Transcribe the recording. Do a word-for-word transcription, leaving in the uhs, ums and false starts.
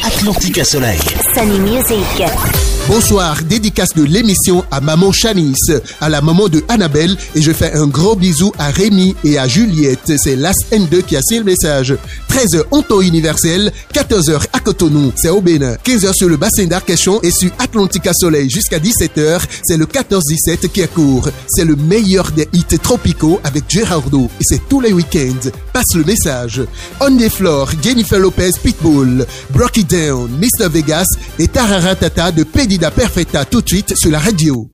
Atlantica Soleil. Sunny Music. Bonsoir, dédicace de l'émission à maman Chanice, à la maman de Annabelle, et je fais un gros bisou à Rémi et à Juliette. C'est l'As N deux qui a signé le message. treize heures en temps universel, quatorze heures à Cotonou, c'est au Bénin. quinze heures sur le bassin d'Arcachon et sur Atlantica Soleil jusqu'à dix-sept heures, c'est le quatorze dix-sept qui est court. C'est le meilleur des hits tropicaux avec Gerardo et c'est tous les week-ends. Passe le message. On the Floor, Jennifer Lopez, Pitbull, Brock It Down, mister Vegas et Tararatata de Pedida Perfecta tout de suite sur la radio.